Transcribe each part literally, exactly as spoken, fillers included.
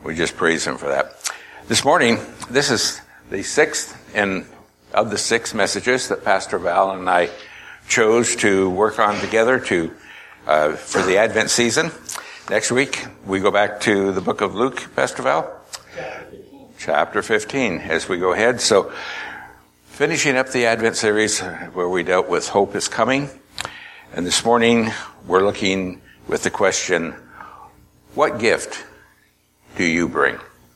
We just praise him for that. This morning, this is the sixth in, of the six messages that Pastor Val and I chose to work on together to uh, for the Advent season. Next week, we go back to the book of Luke, Pastor Val? Chapter fifteen, as we go ahead. So, finishing up the Advent series where we dealt with hope is coming. And this morning, we're looking with the question, what gift do you bring?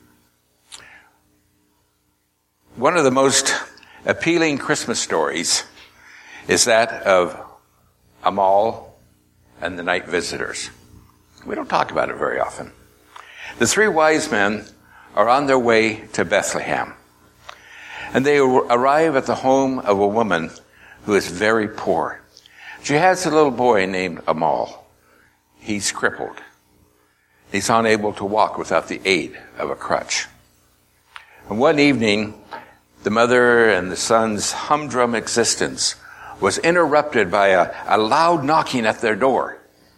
One of the most appealing Christmas stories is that of Amal and the night visitors. We don't talk about it very often. The three wise men are on their way to Bethlehem, and they arrive at the home of a woman who is very poor. She has a little boy named Amal. He's crippled. He's unable to walk without the aid of a crutch. And one evening, the mother and the son's humdrum existence was interrupted by a, a loud knocking at their door.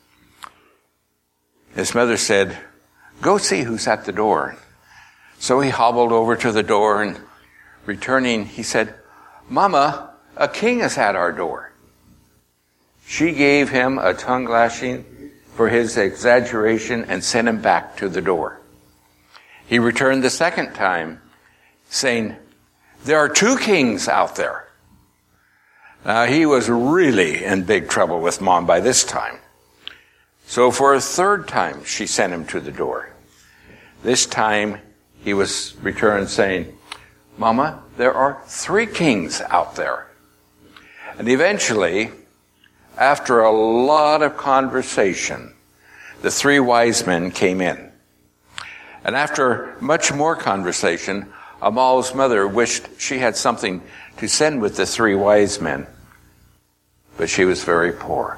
His mother said, "Go see who's at the door." So he hobbled over to the door, and returning, he said, "Mama, a king is at our door." She gave him a tongue lashing for his exaggeration and sent him back to the door. He returned the second time, saying, "There are two kings out there." Now, he was really in big trouble with Mom by this time. So for a third time, she sent him to the door. This time, he was returned saying, "Mama, there are three kings out there." And eventually, after a lot of conversation, the three wise men came in. And after much more conversation, Amal's mother wished she had something to send with the three wise men, but she was very poor.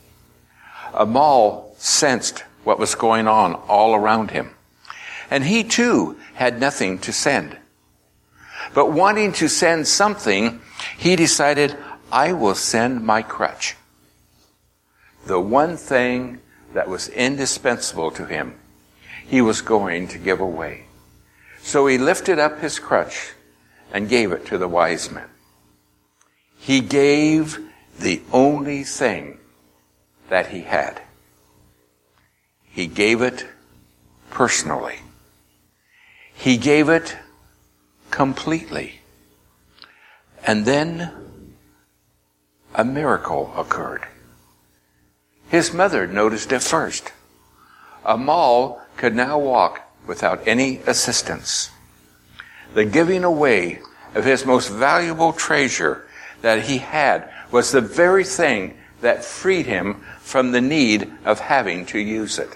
Amal sensed what was going on all around him, and he too had nothing to send. But wanting to send something, he decided, "I will send my crutch." The one thing that was indispensable to him, he was going to give away. So he lifted up his crutch and gave it to the wise men. He gave the only thing that he had. He gave it personally. He gave it completely. And then a miracle occurred. His mother noticed it first. Amal could now walk without any assistance. The giving away of his most valuable treasure that he had was the very thing that freed him from the need of having to use it.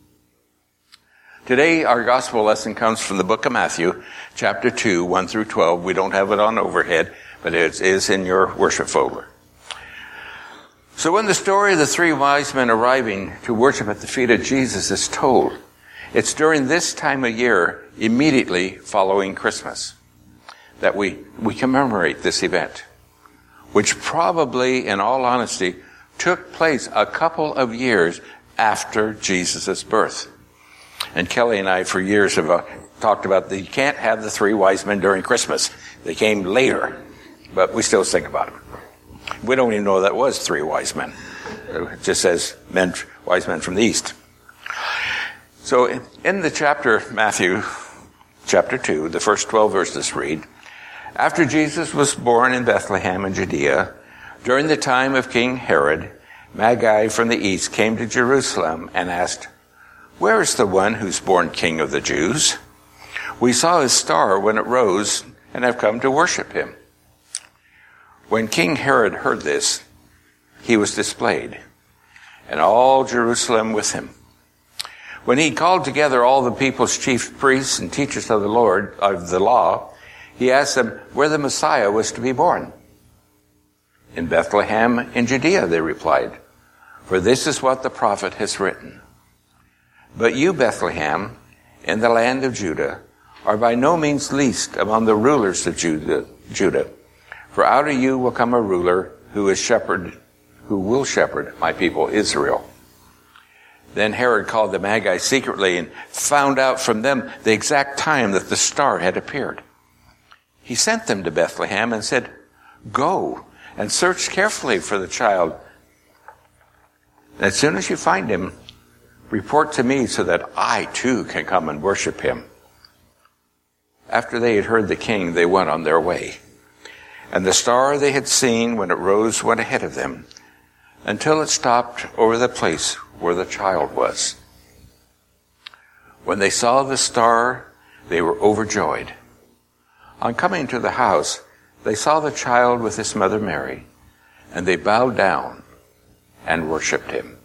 Today, our gospel lesson comes from the book of Matthew, chapter two, one through twelve. We don't have it on overhead, but it is in your worship folder. So when the story of the three wise men arriving to worship at the feet of Jesus is told, it's during this time of year, immediately following Christmas, that we, we commemorate this event, which probably, in all honesty, took place a couple of years after Jesus' birth. And Kelly and I, for years, have uh, talked about that you can't have the three wise men during Christmas. They came later, but we still think about them. We don't even know that was three wise men. It just says men, wise men from the east. So in the chapter, Matthew, chapter two, the first twelve verses read, "After Jesus was born in Bethlehem in Judea, during the time of King Herod, Magi from the east came to Jerusalem and asked, 'Where is the one who's born King of the Jews? We saw his star when it rose and have come to worship him.' When King Herod heard this, he was displayed, and all Jerusalem with him. When he called together all the people's chief priests and teachers of the Lord, of the law, he asked them where the Messiah was to be born. 'In Bethlehem in Judea,' they replied, 'for this is what the prophet has written. But you, Bethlehem, in the land of Judah, are by no means least among the rulers of Judah, Judah. For out of you will come a ruler who is shepherd, who will shepherd my people Israel.' Then Herod called the Magi secretly and found out from them the exact time that the star had appeared. He sent them to Bethlehem and said, "Go and search carefully for the child. As soon as you find him, report to me so that I too can come and worship him." After they had heard the king, they went on their way. And the star they had seen when it rose went ahead of them, until it stopped over the place where the child was. When they saw the star, they were overjoyed. On coming to the house, they saw the child with his mother Mary, and they bowed down and worshipped him.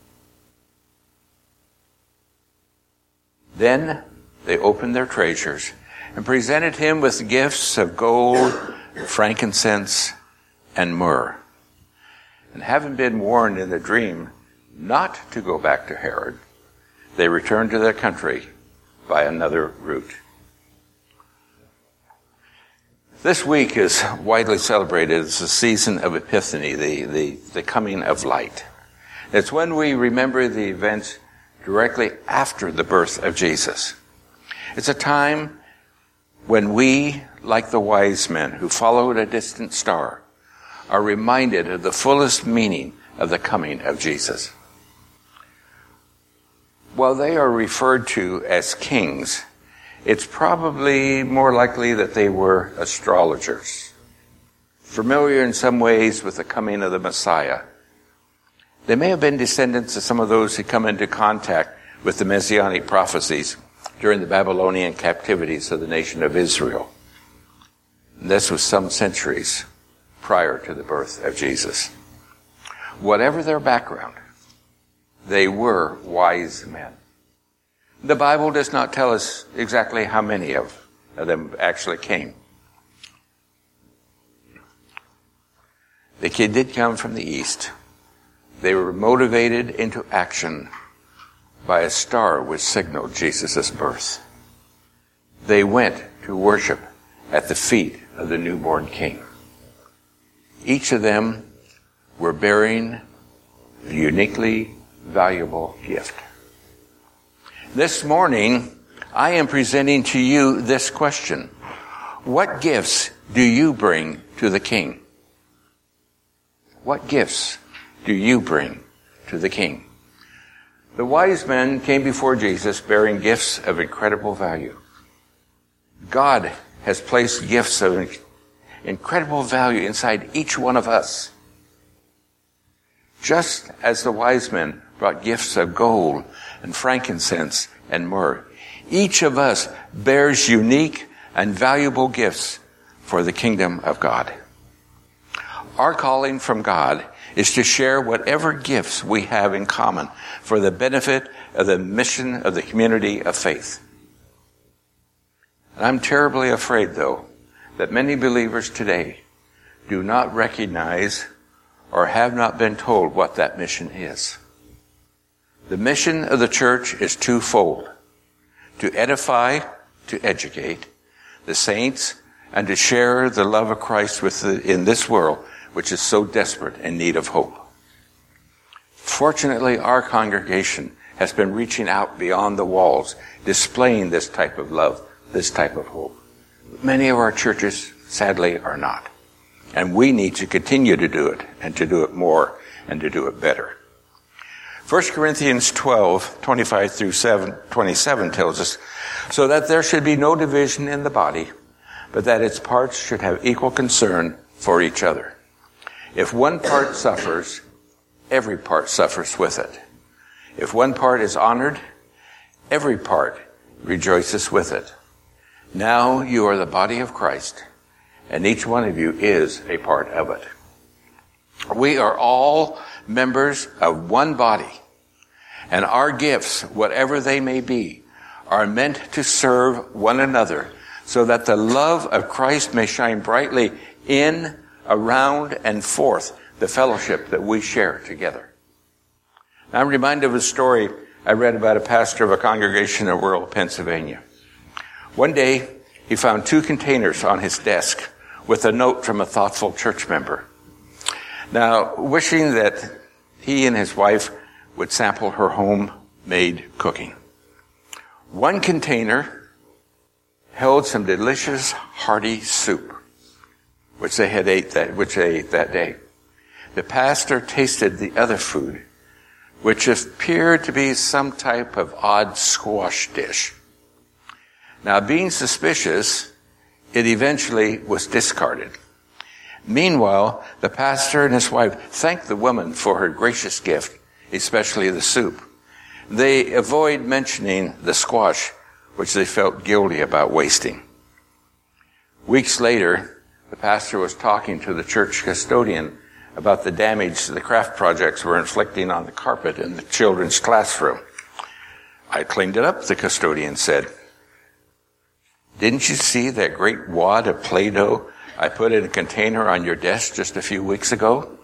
Then they opened their treasures and presented him with gifts of gold, frankincense, and myrrh. And having been warned in the dream not to go back to Herod, they returned to their country by another route. This week is widely celebrated as the season of Epiphany, the, the, the coming of light. It's when we remember the events directly after the birth of Jesus. It's a time when we, like the wise men who followed a distant star, are reminded of the fullest meaning of the coming of Jesus. While they are referred to as kings, it's probably more likely that they were astrologers, familiar in some ways with the coming of the Messiah. They may have been descendants of some of those who come into contact with the Messianic prophecies during the Babylonian captivities of the nation of Israel. And this was some centuries prior to the birth of Jesus. Whatever their background, they were wise men. The Bible does not tell us exactly how many of them actually came. They did come from the east. They were motivated into action by a star which signaled Jesus' birth. They went to worship at the feet of the newborn king. Each of them were bearing a uniquely valuable gift. This morning, I am presenting to you this question. What gifts do you bring to the king? What gifts do you bring to the king? The wise men came before Jesus bearing gifts of incredible value. God has placed gifts of incredible value inside each one of us. Just as the wise men brought gifts of gold and frankincense and myrrh, each of us bears unique and valuable gifts for the kingdom of God. Our calling from God is to share whatever gifts we have in common for the benefit of the mission of the community of faith. And I'm terribly afraid, though, that many believers today do not recognize or have not been told what that mission is. The mission of the church is twofold: to edify, to educate the saints, and to share the love of Christ with the, in this world, which is so desperate in need of hope. Fortunately, our congregation has been reaching out beyond the walls, displaying this type of love, this type of hope. Many of our churches, sadly, are not. And we need to continue to do it, and to do it more, and to do it better. First Corinthians twelve, twenty-five through twenty-seven tells us, so that there should be no division in the body, but that its parts should have equal concern for each other. If one part suffers, every part suffers with it. If one part is honored, every part rejoices with it. Now you are the body of Christ, and each one of you is a part of it. We are all members of one body, and our gifts, whatever they may be, are meant to serve one another so that the love of Christ may shine brightly in, around, and forth the fellowship that we share together. Now, I'm reminded of a story I read about a pastor of a congregation in rural Pennsylvania. One day, he found two containers on his desk with a note from a thoughtful church member. Now, wishing that he and his wife would sample her home made cooking. One container held some delicious, hearty soup, which they had ate that, which they ate that day. The pastor tasted the other food, which appeared to be some type of odd squash dish. Now, being suspicious, it eventually was discarded. Meanwhile, the pastor and his wife thanked the woman for her gracious gift, especially the soup. They avoid mentioning the squash, which they felt guilty about wasting. Weeks later, the pastor was talking to the church custodian about the damage the craft projects were inflicting on the carpet in the children's classroom. "I cleaned it up," the custodian said. "Didn't you see that great wad of Play-Doh I put in a container on your desk just a few weeks ago?"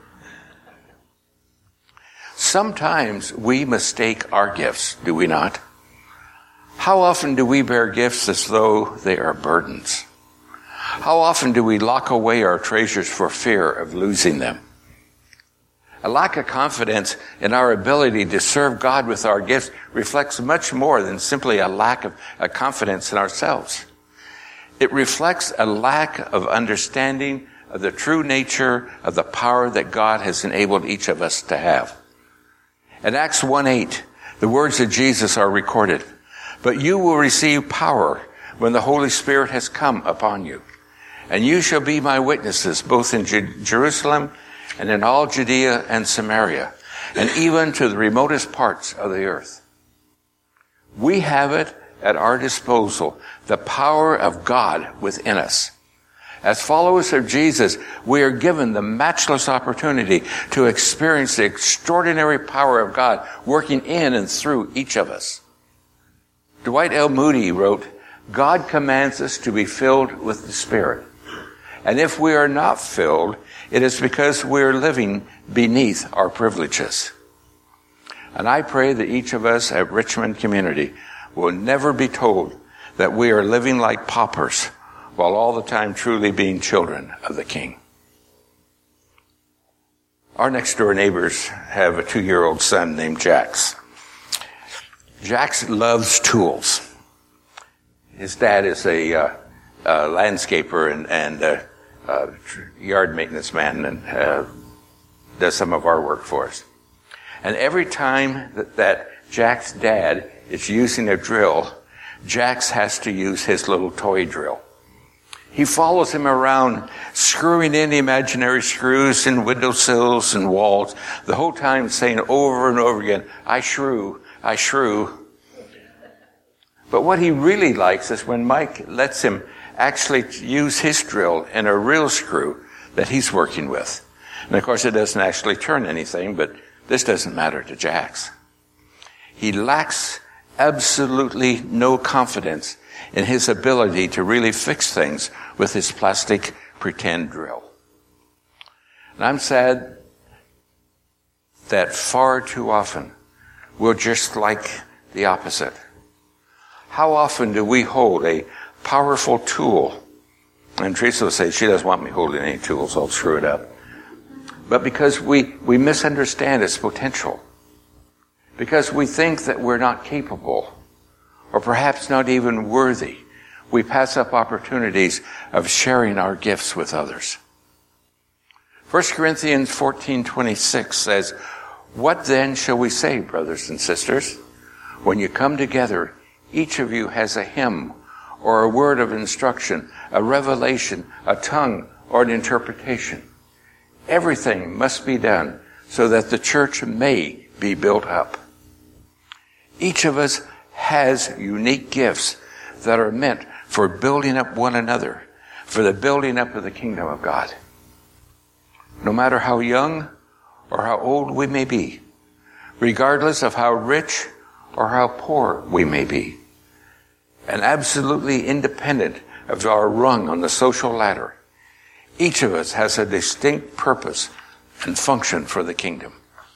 Sometimes we mistake our gifts, do we not? How often do we bear gifts as though they are burdens? How often do we lock away our treasures for fear of losing them? A lack of confidence in our ability to serve God with our gifts reflects much more than simply a lack of a confidence in ourselves. It reflects a lack of understanding of the true nature of the power that God has enabled each of us to have. In Acts one eight, the words of Jesus are recorded. "But you will receive power when the Holy Spirit has come upon you. And you shall be my witnesses both in Jer- Jerusalem and in all Judea and Samaria, and even to the remotest parts of the earth." We have it at our disposal, the power of God within us. As followers of Jesus, we are given the matchless opportunity to experience the extraordinary power of God working in and through each of us. Dwight L. Moody wrote, "God commands us to be filled with the Spirit. And if we are not filled, it is because we are living beneath our privileges." And I pray that each of us at Richmond Community will never be told that we are living like paupers while all the time truly being children of the King. Our next door neighbors have a two-year-old son named Jax. Jax loves tools. His dad is a, uh, a landscaper and, and uh, uh, yard maintenance man and uh, does some of our work for us. And every time that, that Jack's dad is using a drill, Jax has to use his little toy drill. He follows him around, screwing in imaginary screws in windowsills and walls, the whole time saying over and over again, "I shrew, I shrew." But what he really likes is when Mike lets him actually use his drill in a real screw that he's working with. And of course it doesn't actually turn anything, but this doesn't matter to Jax. He lacks absolutely no confidence in his ability to really fix things with his plastic pretend drill. And I'm sad that far too often we're just like the opposite. How often do we hold a powerful tool? And Teresa will say, she doesn't want me holding any tools, I'll screw it up. But because we, we misunderstand its potential. Because we think that we're not capable, or perhaps not even worthy, we pass up opportunities of sharing our gifts with others. First Corinthians fourteen twenty-six says, "What then shall we say, brothers and sisters? When you come together, each of you has a hymn or a word of instruction, a revelation, a tongue, or an interpretation. Everything must be done so that the church may be built up." Each of us has unique gifts that are meant for building up one another, for the building up of the kingdom of God. No matter how young or how old we may be, regardless of how rich or how poor we may be, and absolutely independent of our rung on the social ladder, each of us has a distinct purpose and function for the kingdom.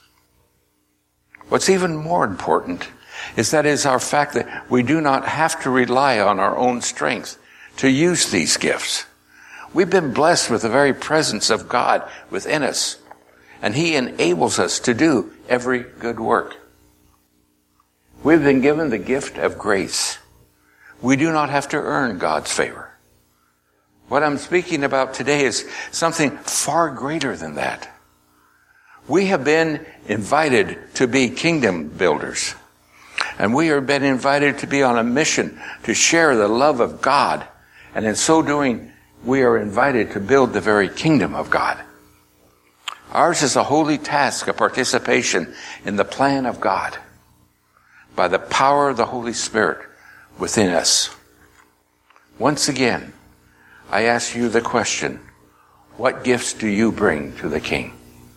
What's even more important is that is our fact that we do not have to rely on our own strength to use these gifts. We've been blessed with the very presence of God within us, and He enables us to do every good work. We've been given the gift of grace. We do not have to earn God's favor. What I'm speaking about today is something far greater than that. We have been invited to be kingdom builders. And we have been invited to be on a mission to share the love of God. And in so doing, we are invited to build the very kingdom of God. Ours is a holy task of participation in the plan of God by the power of the Holy Spirit within us. Once again, I ask you the question, what gifts do you bring to the King?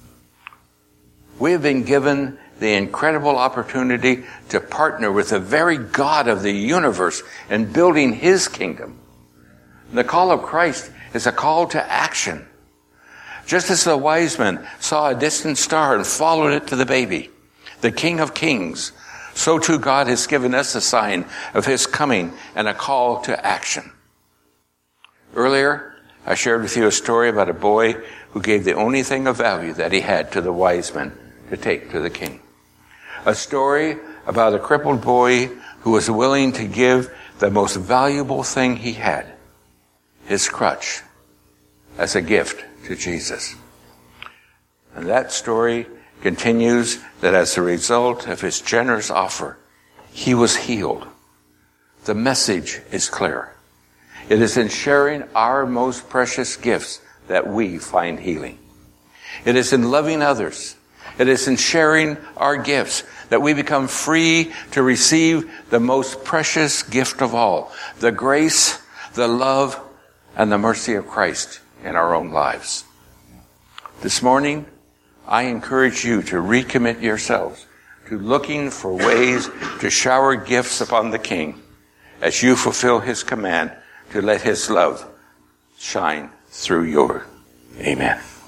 We have been given the incredible opportunity to partner with the very God of the universe in building His kingdom. The call of Christ is a call to action. Just as the wise men saw a distant star and followed it to the baby, the King of Kings, so too God has given us a sign of His coming and a call to action. Earlier, I shared with you a story about a boy who gave the only thing of value that he had to the wise men to take to the king. A story about a crippled boy who was willing to give the most valuable thing he had, his crutch, as a gift to Jesus. And that story continues that as a result of his generous offer, he was healed. The message is clear. It is in sharing our most precious gifts that we find healing. It is in loving others. It is in sharing our gifts that we become free to receive the most precious gift of all, the grace, the love, and the mercy of Christ in our own lives. This morning, I encourage you to recommit yourselves to looking for ways to shower gifts upon the King as you fulfill His command to let His love shine through you. Amen.